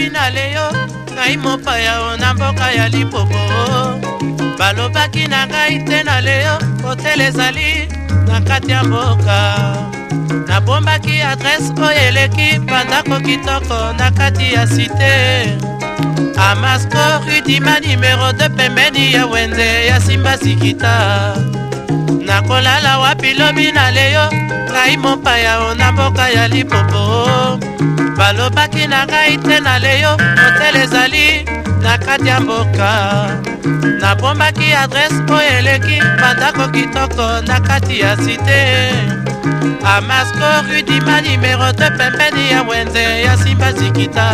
bilobi na leyo ngai mopaya o na mboka ya Lipopo. Balobaki na ngai te na leyo hotel ezali na kati ya mboka. Nabombaki adresse oyo eleki bandako kitoko na kati ya cité Amasco rue Dima numéro 2 pembeni ya wende ya Simba Sikita. Nakolala wapi lobi na leyo ngai mopaya o na mboka ya Lipopo. Balobaki na ngai te na leyo hotel ezali na kati ya mboka. Nabombaki adresse oyo eleki bandako kitoko na kati ya cité Amasco rue Dima numéro 2 pembeni ya wende ya Simba Sikita.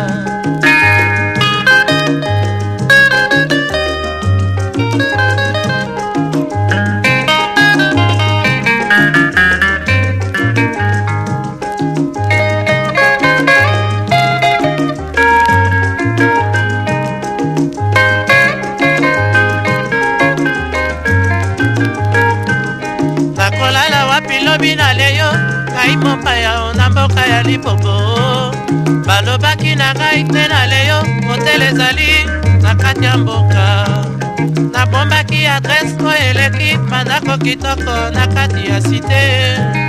Nakolala wapi lobi na leyo ngai mopaya o na mboka ya Lipopo. Balobaki na ngai te na leyo hotel ezali na kati ya mboka. Nabombaki adresse oyo eleki bandako kitoko na kati ya cité